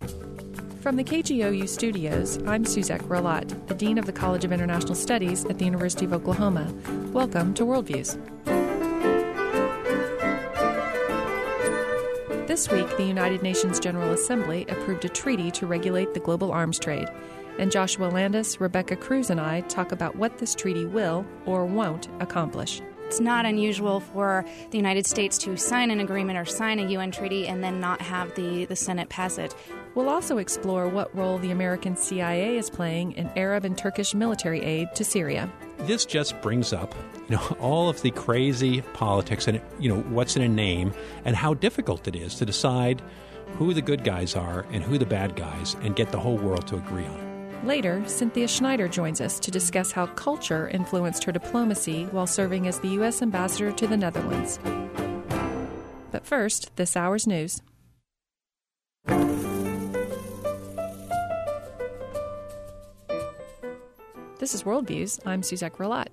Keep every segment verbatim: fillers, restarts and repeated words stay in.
From the K G O U studios, I'm Suzette Ralat, the Dean of the College of International Studies at the University of Oklahoma. Welcome to Worldviews. This week, the United Nations General Assembly approved a treaty to regulate the global arms trade. And Joshua Landis, Rebecca Cruz, and I talk about what this treaty will or won't accomplish. It's not unusual for the United States to sign an agreement or sign a U N treaty and then not have the, the Senate pass it. We'll also explore what role the American C I A is playing in Arab and Turkish military aid to Syria. This just brings up, you know, all of the crazy politics and, you know, what's in a name and how difficult it is to decide who the good guys are and who the bad guys and get the whole world to agree on it. Later, Cynthia Schneider joins us to discuss how culture influenced her diplomacy while serving as the U S ambassador to the Netherlands. But first, this hour's news. This is Worldviews. I'm Suzette Ralat.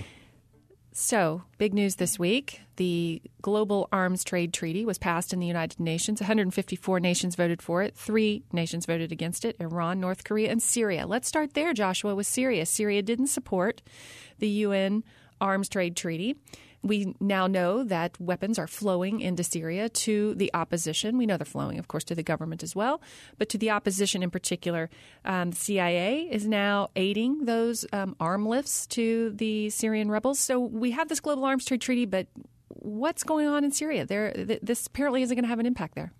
So, big news this week. The Global Arms Trade Treaty was passed in the United Nations. one hundred fifty-four nations voted for it. Three nations voted against it: Iran, North Korea, and Syria. Let's start there, Joshua, with Syria. Syria didn't support the U N Arms Trade Treaty. We now know that weapons are flowing into Syria to the opposition. We know they're flowing, of course, to the government as well, but to the opposition in particular. Um, the C I A is now aiding those um, arm lifts to the Syrian rebels. So we have this global arms trade treaty, but what's going on in Syria? There, th- this apparently isn't going to have an impact there.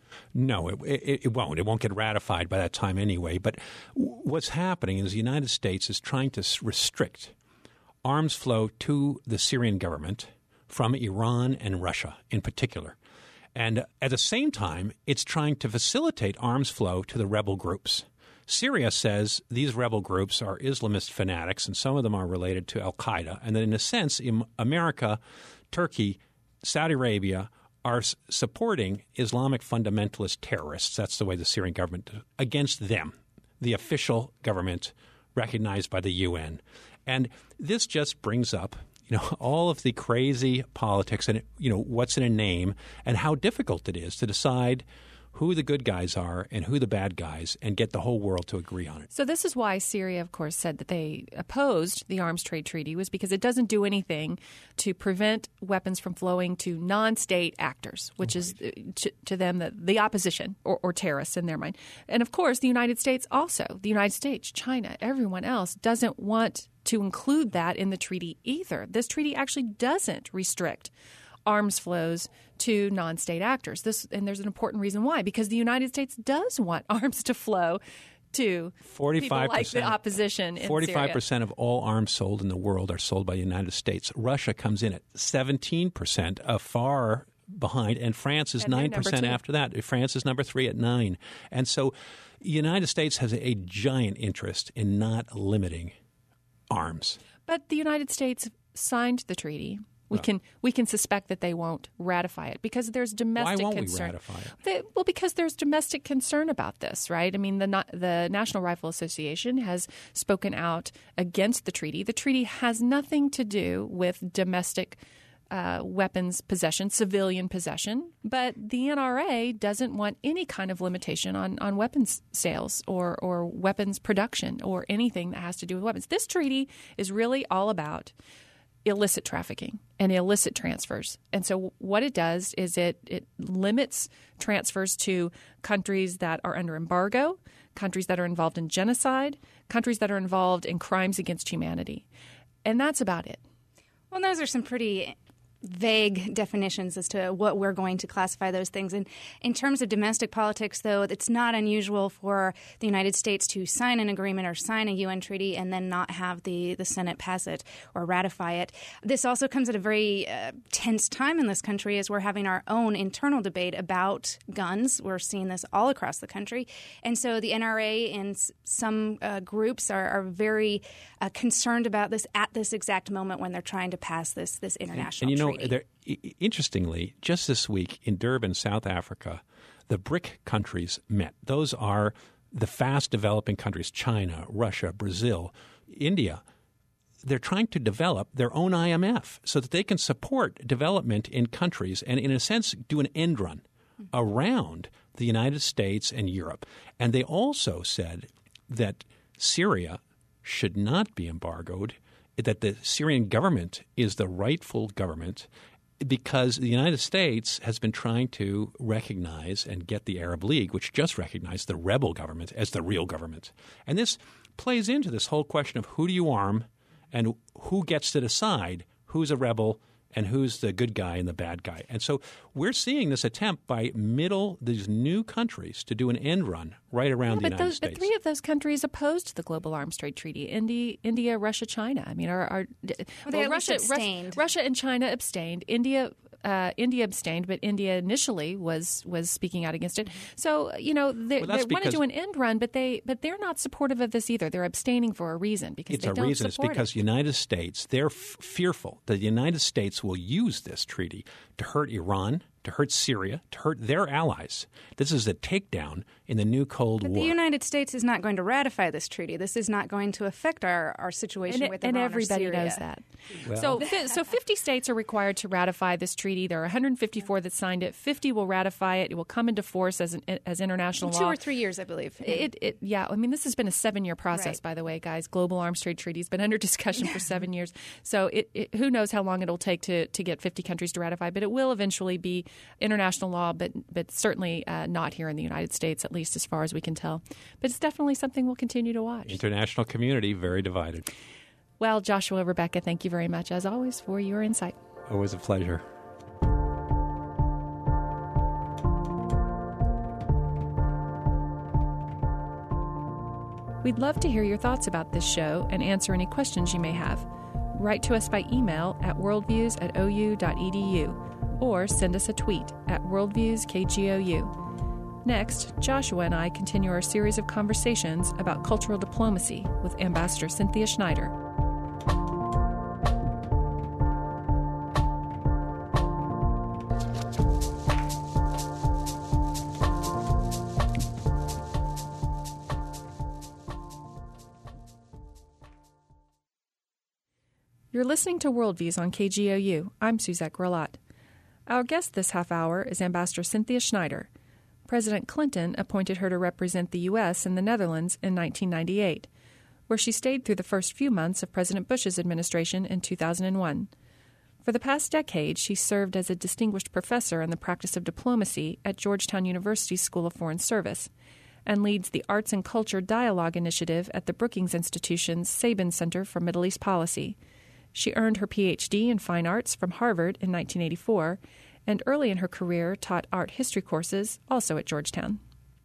No, it, it, it won't. It won't get ratified by that time anyway. But what's happening is the United States is trying to restrict arms flow to the Syrian government from Iran and Russia in particular. And at the same time, it's trying to facilitate arms flow to the rebel groups. Syria says these rebel groups are Islamist fanatics, and some of them are related to al-Qaeda. And that in a sense, America, Turkey, Saudi Arabia are supporting Islamic fundamentalist terrorists. That's the way the Syrian government – against them, the official government recognized by the U N. And this just brings up, you know, all of the crazy politics and, you know, what's in a name and how difficult it is to decide who the good guys are and who the bad guys and get the whole world to agree on it. So this is why Syria, of course, said that they opposed the arms trade treaty, was because it doesn't do anything to prevent weapons from flowing to non-state actors, which right. is to, to them the, the opposition or, or terrorists in their mind. And, of course, the United States also, the United States, China, everyone else doesn't want to include that in the treaty either. This treaty actually doesn't restrict arms flows to non-state actors. This, and there's an important reason why, because the United States does want arms to flow to people like the opposition in forty-five percent of all arms sold in the world are sold by the United States. Russia comes in at seventeen percent, a far behind, and France is and nine percent after that. France is number three at nine. And so the United States has a giant interest in not limiting arms. But the United States signed the treaty. We can we can suspect that they won't ratify it because there's domestic concern. Why won't concern. we ratify it? They, well, because there's domestic concern about this, right? I mean, the the National Rifle Association has spoken out against the treaty. The treaty has nothing to do with domestic uh, weapons possession, civilian possession, but the N R A doesn't want any kind of limitation on, on weapons sales or, or weapons production or anything that has to do with weapons. This treaty is really all about illicit trafficking and illicit transfers. And so what it does is it, it limits transfers to countries that are under embargo, countries that are involved in genocide, countries that are involved in crimes against humanity. And that's about it. Well, those are some pretty vague definitions as to what we're going to classify those things. And in terms of domestic politics, though, it's not unusual for the United States to sign an agreement or sign a U N treaty and then not have the, the Senate pass it or ratify it. This also comes at a very uh, tense time in this country as we're having our own internal debate about guns. We're seeing this all across the country. And so the N R A and some uh, groups are, are very uh, concerned about this at this exact moment when they're trying to pass this, this international and, and you know, treaty. There, interestingly, just this week in Durban, South Africa, the BRIC countries met. Those are the fast developing countries, China, Russia, Brazil, India. They're trying to develop their own I M F so that they can support development in countries and, in a sense, do an end run around the United States and Europe. And they also said that Syria should not be embargoed, that the Syrian government is the rightful government, because the United States has been trying to recognize and get the Arab League, which just recognized the rebel government, as the real government. And this plays into this whole question of who do you arm and who gets to decide who's a rebel and who's the good guy and the bad guy. And so we're seeing this attempt by middle, these new countries to do an end run right around yeah, the but United those, States. But three of those countries opposed the Global Arms Trade Treaty: India, India Russia, China. I mean, are, are well, well, they Russia, abstained. Russia, Russia and China abstained. India. Uh, India abstained, but India initially was was speaking out against it. So you know they, well, they want to because do an end run, but they but they're not supportive of this either. They're abstaining for a reason because it's they a don't reason. It's support because it. the United States, they're f- fearful that the United States will use this treaty to hurt Iran, to hurt Syria, to hurt their allies. This is a takedown in the new Cold but War. The United States is not going to ratify this treaty. This is not going to affect our, our situation and, with and Iran everybody or Syria. knows that. Well, so, fi- so fifty states are required to ratify this treaty. There are one hundred fifty-four that signed it. fifty will ratify it. It will come into force as an, as international In law. two or three years, I believe. It, it, yeah. I mean, this has been a seven-year process, Right. by the way, guys. Global Arms Trade Treaty has been under discussion for seven years. So it, it, who knows how long it'll take to, to get fifty countries to ratify, but it will eventually be international law, but, but certainly uh, not here in the United States, at least as far as we can tell. But it's definitely something we'll continue to watch. International community, very divided. Well, Joshua, Rebecca, thank you very much, as always, for your insight. Always a pleasure. We'd love to hear your thoughts about this show and answer any questions you may have. Write to us by email at worldviews at o u dot e d u or send us a tweet at worldviewskgou. Next, Joshua and I continue our series of conversations about cultural diplomacy with Ambassador Cynthia Schneider. You're listening to Worldviews on K G O U. I'm Suzette Grillat. Our guest this half hour is Ambassador Cynthia Schneider. President Clinton appointed her to represent the U S in the Netherlands in nineteen ninety-eight, where she stayed through the first few months of President Bush's administration in two thousand one. For the past decade, she served as a distinguished professor in the practice of diplomacy at Georgetown University's School of Foreign Service and leads the Arts and Culture Dialogue Initiative at the Brookings Institution's Sabin Center for Middle East Policy. She earned her P H D in Fine Arts from Harvard in nineteen eighty-four, and early in her career taught art history courses, also at Georgetown.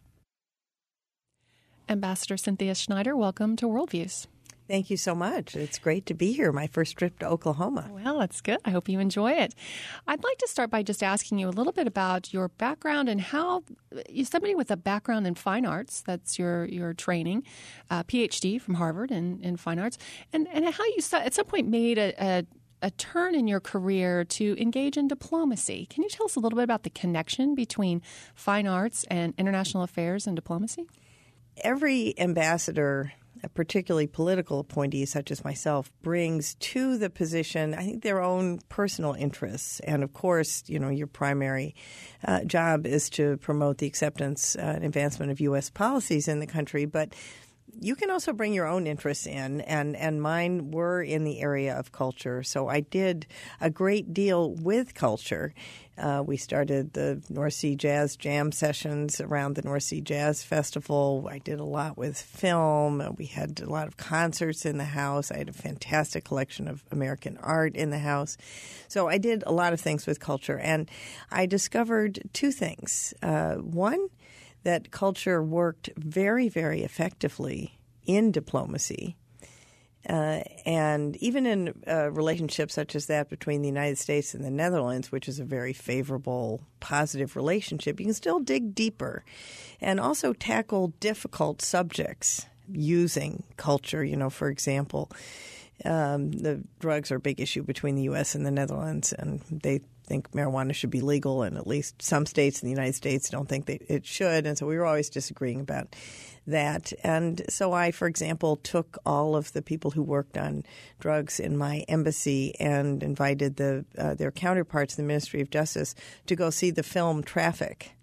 Ambassador Cynthia Schneider, welcome to Worldviews. Thank you so much. It's great to be here. My first trip to Oklahoma. Well, that's good. I hope you enjoy it. I'd like to start by just asking you a little bit about your background and how you're somebody with a background in fine arts. That's your your training, uh, P H D from Harvard in, in fine arts, and and how you at some point made a, a a turn in your career to engage in diplomacy. Can you tell us a little bit about the connection between fine arts and international affairs and diplomacy? Every ambassador, particularly political appointees such as myself, brings to the position, I think, their own personal interests. And of course, you know, your primary uh, job is to promote the acceptance uh, and advancement of U S policies in the country. But you can also bring your own interests in, and, and mine were in the area of culture. So I did a great deal with culture. Uh, we started the North Sea Jazz Jam sessions around the North Sea Jazz Festival. I did a lot with film. We had a lot of concerts in the house. I had a fantastic collection of American art in the house. So I did a lot of things with culture. And I discovered two things. Uh, one, that culture worked very, very effectively in diplomacy. Uh, and even in a relationship such as that between the United States and the Netherlands, which is a very favorable, positive relationship, you can still dig deeper and also tackle difficult subjects using culture. You know, for example, um, the drugs are a big issue between the U S and the Netherlands, and they think marijuana should be legal, and at least some states in the United States don't think that it should. And so we were always disagreeing about that. And so I, for example, took all of the people who worked on drugs in my embassy and invited the uh, their counterparts in the Ministry of Justice to go see the film Traffic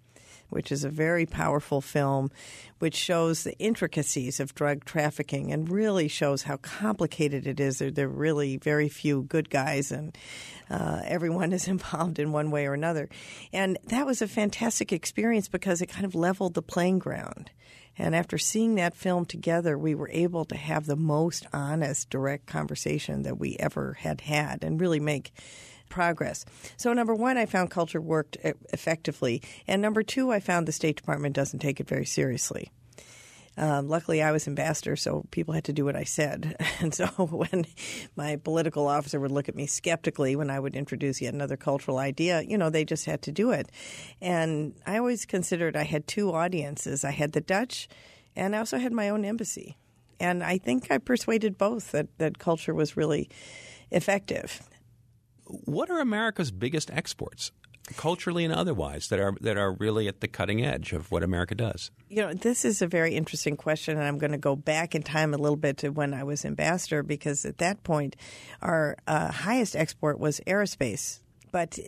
which is a very powerful film which shows the intricacies of drug trafficking and really shows how complicated it is. There, there are really very few good guys, and uh, everyone is involved in one way or another. And that was a fantastic experience because it kind of leveled the playing ground. And after seeing that film together, we were able to have the most honest, direct conversation that we ever had had and really make progress. So number one, I found culture worked effectively. And number two, I found the State Department doesn't take it very seriously. Um, luckily, I was ambassador, so people had to do what I said. And so when my political officer would look at me skeptically when I would introduce yet another cultural idea, you know, they just had to do it. And I always considered I had two audiences. I had the Dutch, and I also had my own embassy. And I think I persuaded both that, that culture was really effective. What are America's biggest exports, culturally and otherwise, that are that are really at the cutting edge of what America does? You know, this is a very interesting question, and I'm going to go back in time a little bit to when I was ambassador, because at that point, our uh, highest export was aerospace. But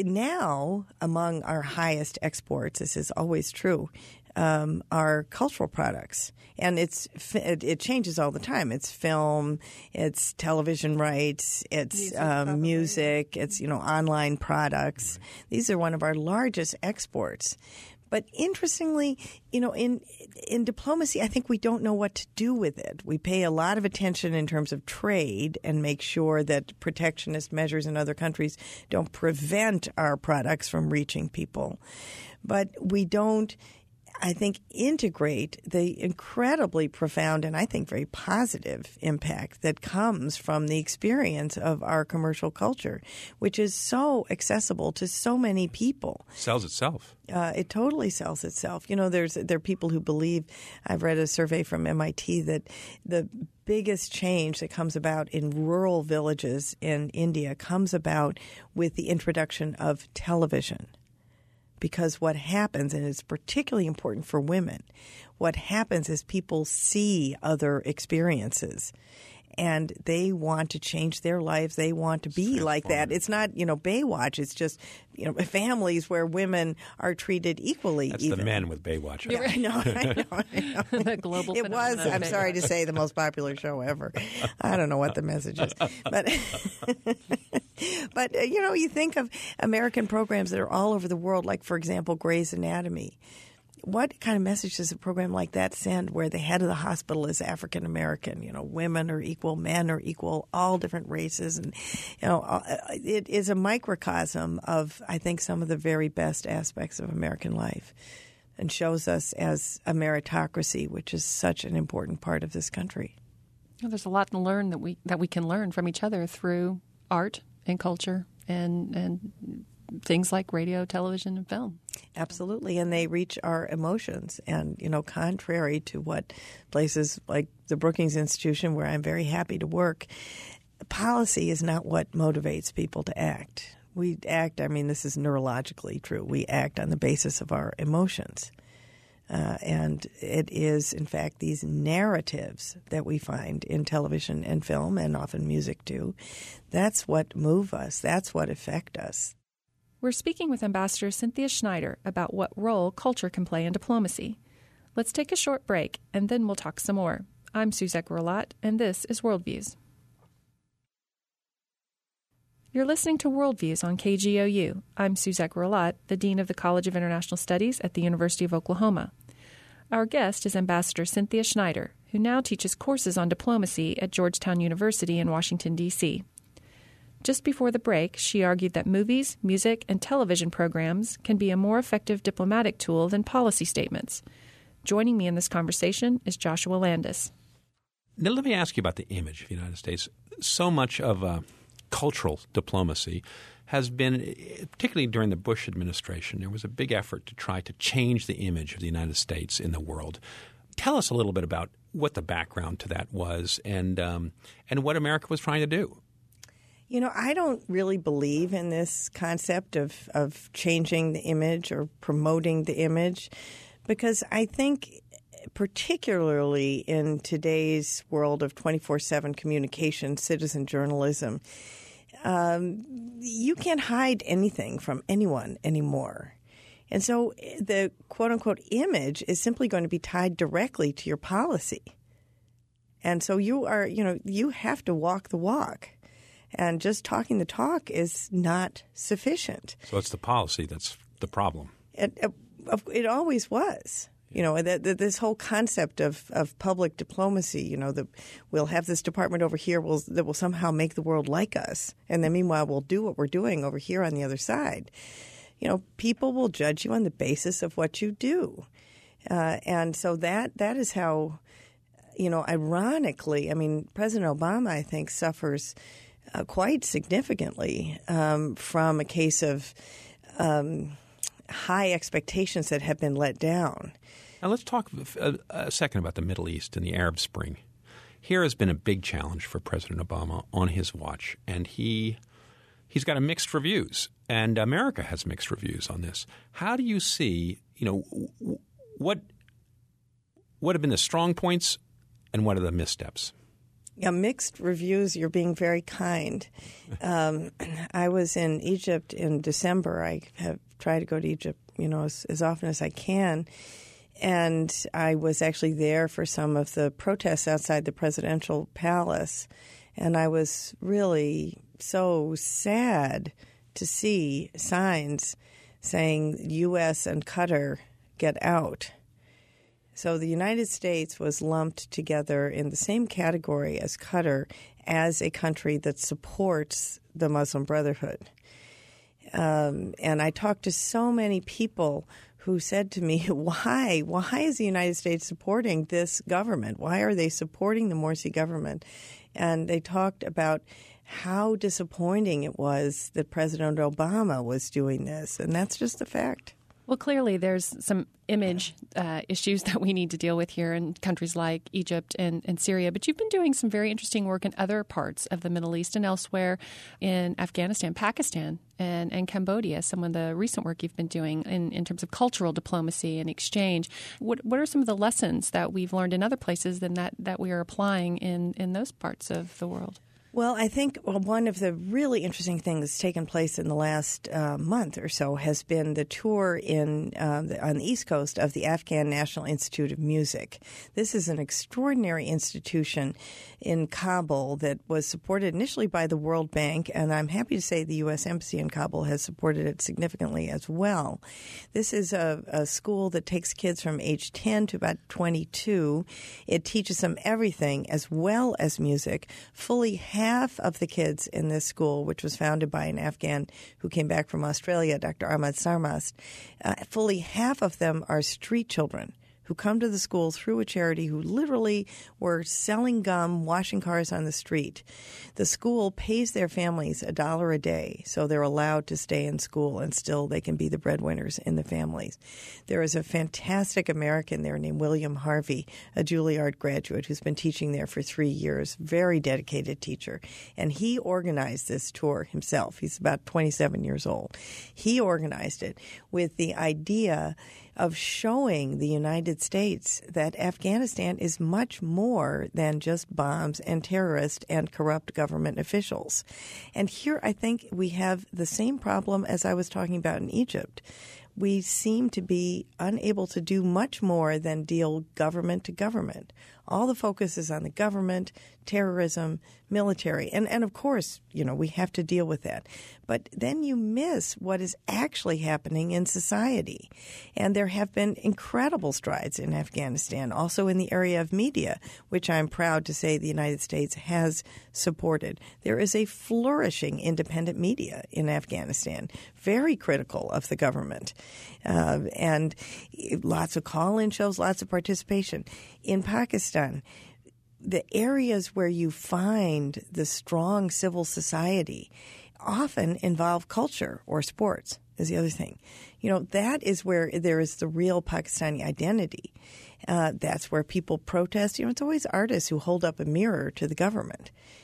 now, among our highest exports, this is always true, um, are cultural products. And it's it, it changes all the time. It's film, it's television rights, it's music, um, music it's, you know, online products. These are one of our largest exports. But interestingly, you know, in in diplomacy, I think we don't know what to do with it. We pay a lot of attention in terms of trade and make sure that protectionist measures in other countries don't prevent our products from reaching people. But we don't, I think, integrate the incredibly profound and I think very positive impact that comes from the experience of our commercial culture, which is so accessible to so many people. Sells itself. Uh, it totally sells itself. You know, there's there are people who believe, I've read a survey from M I T, that the biggest change that comes about in rural villages in India comes about with the introduction of television. Because what happens, and it's particularly important for women, what happens is people see other experiences and they want to change their lives. They want to be like that. It's not, you know, Baywatch. It's just, you know, families where women are treated equally. That's even. The men with Baywatch. Yeah, I know, I know, I know. The global It was, I'm Baywatch. sorry to say, the most popular show ever. I don't know what the message is. But, but uh, you know, you think of American programs that are all over the world, like, for example, Grey's Anatomy. What kind of message does a program like that send where the head of the hospital is African American? You know, women are equal, men are equal, all different races. And, you know, it is a microcosm of, I think, some of the very best aspects of American life and shows us as a meritocracy, which is such an important part of this country. Well, there's a lot to learn that we that we can learn from each other through art and culture and and things like radio, television, and film. Absolutely, and they reach our emotions. And, you know, contrary to what places like the Brookings Institution, where I'm very happy to work, policy is not what motivates people to act. We act, I mean, this is neurologically true. We act on the basis of our emotions. Uh, and it is, in fact, these narratives that we find in television and film, and often music too, that's what move us. That's what affect us. We're speaking with Ambassador Cynthia Schneider about what role culture can play in diplomacy. Let's take a short break, and then we'll talk some more. I'm Suzette Grolat, and this is Worldviews. You're listening to Worldviews on K G O U. I'm Suzette Grolat, the Dean of the College of International Studies at the University of Oklahoma. Our guest is Ambassador Cynthia Schneider, who now teaches courses on diplomacy at Georgetown University in Washington, D C Just before the break, she argued that movies, music, and television programs can be a more effective diplomatic tool than policy statements. Joining me in this conversation is Joshua Landis. Now, let me ask you about the image of the United States. So much of uh, cultural diplomacy has been, particularly during the Bush administration, there was a big effort to try to change the image of the United States in the world. Tell us a little bit about what the background to that was and um, and what America was trying to do. You know, I don't really believe in this concept of, of changing the image or promoting the image, because I think particularly in today's world of twenty-four seven communication, citizen journalism, um, you can't hide anything from anyone anymore. And so the quote-unquote image is simply going to be tied directly to your policy. And so you are, you know, you have to walk the walk. And just talking the talk is not sufficient. So it's the policy that's the problem. It, it, it always was. You know, that, that this whole concept of, of public diplomacy, you know, that we'll have this department over here will, that will somehow make the world like us. And then meanwhile, we'll do what we're doing over here on the other side. You know, people will judge you on the basis of what you do. Uh, and so that that is how, you know, ironically, I mean, President Obama, I think, suffers uh, quite significantly um, from a case of um, high expectations that have been let down. Now let's talk a, a second about the Middle East and the Arab Spring. Here has been a big challenge for President Obama on his watch, and he he's got a mixed reviews, and America has mixed reviews on this. How do you see, you know, what what have been the strong points and what are the missteps? Yeah, mixed reviews. You're being very kind. Um, I was in Egypt in December. I have tried to go to Egypt, you know, as, as often as I can. And I was actually there for some of the protests outside the presidential palace. And I was really so sad to see signs saying U S and Qatar get out. So the United States was lumped together in the same category as Qatar as a country that supports the Muslim Brotherhood. Um, and I talked to so many people who said to me, why? Why is the United States supporting this government? Why are they supporting the Morsi government? And they talked about how disappointing it was that President Obama was doing this. And that's just a fact. Well, clearly there's some image uh, issues that we need to deal with here in countries like Egypt and, and Syria. But you've been doing some very interesting work in other parts of the Middle East and elsewhere, in Afghanistan, Pakistan, and, and Cambodia, some of the recent work you've been doing in, in terms of cultural diplomacy and exchange. What, what are some of the lessons that we've learned in other places than that, that we are applying in, in those parts of the world? Well, I think one of the really interesting things that's taken place in the last uh, month or so has been the tour in uh, the, on the East Coast of the Afghan National Institute of Music. This is an extraordinary institution in Kabul that was supported initially by the World Bank, and I'm happy to say the U S Embassy in Kabul has supported it significantly as well. This is a, a school that takes kids from age ten to about twenty-two. It teaches them everything as well as music. Fully half of the kids in this school, which was founded by an Afghan who came back from Australia, Doctor Ahmad Sarmast, uh, fully half of them are street children who come to the school through a charity who literally were selling gum, washing cars on the street. The school pays their families a dollar a day, so they're allowed to stay in school and still they can be the breadwinners in the families. There is a fantastic American there named William Harvey, a Juilliard graduate who's been teaching there for three years, very dedicated teacher. And he organized this tour himself. He's about twenty-seven years old. He organized it with the idea of showing the United States that Afghanistan is much more than just bombs and terrorists and corrupt government officials. And here I think we have the same problem as I was talking about in Egypt. We seem to be unable to do much more than deal government to government. All the focus is on the government, terrorism, military. And, and of course, you know, we have to deal with that. But then you miss what is actually happening in society. And there have been incredible strides in Afghanistan, also in the area of media, which I'm proud to say the United States has supported. There is a flourishing independent media in Afghanistan, very critical of the government. Uh, and lots of call-in shows, lots of participation. In Pakistan, the areas where you find the strong civil society often involve culture or sports is the other thing. You know, that is where there is the real Pakistani identity. Uh, that's where people protest. You know, it's always artists who hold up a mirror to the government.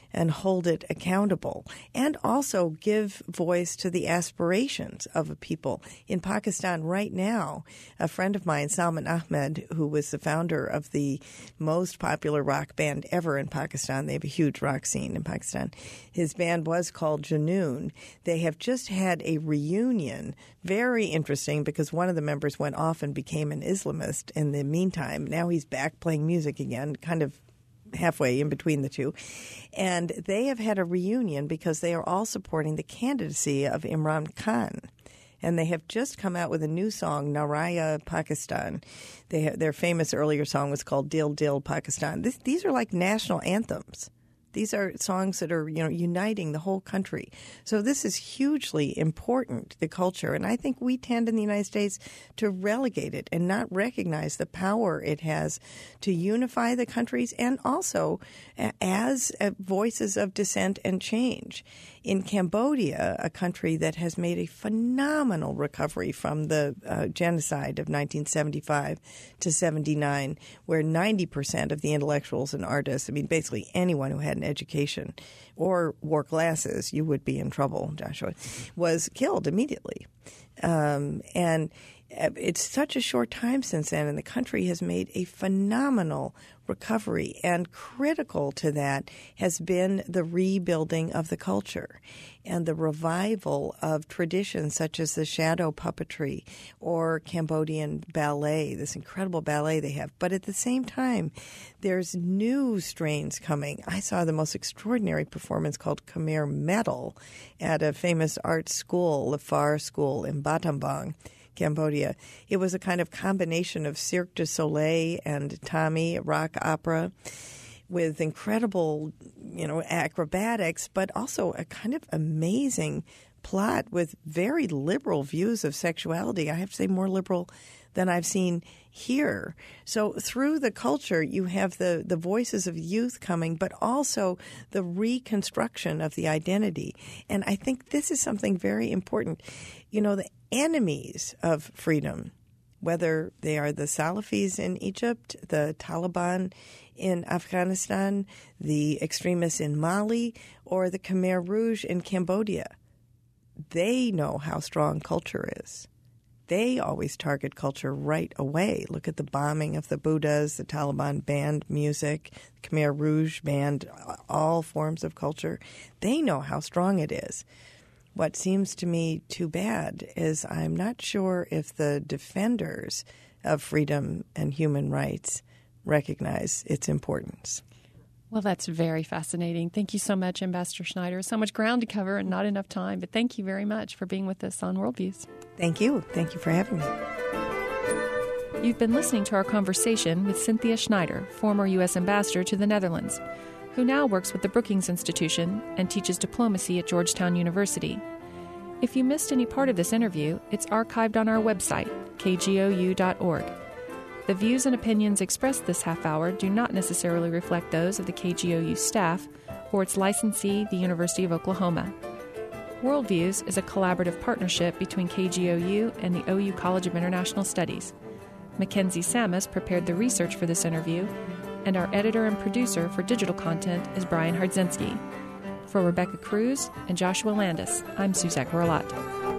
and hold it accountable, and also give voice to the aspirations of a people. In Pakistan right now, a friend of mine, Salman Ahmed, who was the founder of the most popular rock band ever in Pakistan — they have a huge rock scene in Pakistan — his band was called Junoon. They have just had a reunion, very interesting, because one of the members went off and became an Islamist in the meantime. Now he's back playing music again, kind of halfway in between the two. And they have had a reunion because they are all supporting the candidacy of Imran Khan. And they have just come out with a new song, Naraya Pakistan. They have, their famous earlier song was called Dil Dil Pakistan. This, these are like national anthems. These are songs that are, you know, uniting the whole country. So this is hugely important, the culture. And I think we tend in the United States to relegate it and not recognize the power it has to unify the countries and also as voices of dissent and change. In Cambodia, a country that has made a phenomenal recovery from the uh, genocide of nineteen seventy-five to seventy-nine, where ninety percent of the intellectuals and artists, I mean, basically anyone who had an education or wore glasses, you would be in trouble, Joshua, was killed immediately. Um, and it's such a short time since then, and the country has made a phenomenal recovery. And critical to that has been the rebuilding of the culture and the revival of traditions such as the shadow puppetry or Cambodian ballet, this incredible ballet they have. But at the same time, there's new strains coming. I saw the most extraordinary performance called Khmer Metal at a famous art school, the Far School in Battambang, Cambodia. It was a kind of combination of Cirque du Soleil and Tommy, rock opera, with incredible, you know, acrobatics, but also a kind of amazing plot with very liberal views of sexuality. I have to say more liberal than I've seen here. So through the culture, you have the, the voices of youth coming, but also the reconstruction of the identity. And I think this is something very important. You know, the enemies of freedom, whether they are the Salafis in Egypt, the Taliban in Afghanistan, the extremists in Mali, or the Khmer Rouge in Cambodia, they know how strong culture is. They always target culture right away. Look at the bombing of the Buddhas. The Taliban banned music. The Khmer Rouge banned all forms of culture. They know how strong it is. What seems to me too bad is I'm not sure if the defenders of freedom and human rights recognize its importance. Well, that's very fascinating. Thank you so much, Ambassador Schneider. So much ground to cover and not enough time, but thank you very much for being with us on Worldviews. Thank you. Thank you for having me. You've been listening to our conversation with Cynthia Schneider, former U S Ambassador to the Netherlands, who now works with the Brookings Institution and teaches diplomacy at Georgetown University. If you missed any part of this interview, it's archived on our website, k g o u dot org. The views and opinions expressed this half hour do not necessarily reflect those of the K G O U staff or its licensee, the University of Oklahoma. Worldviews is a collaborative partnership between K G O U and the O U College of International Studies. Mackenzie Samus prepared the research for this interview, and our editor and producer for digital content is Brian Hardzinski. For Rebecca Cruz and Joshua Landis, I'm Suzette Rolat.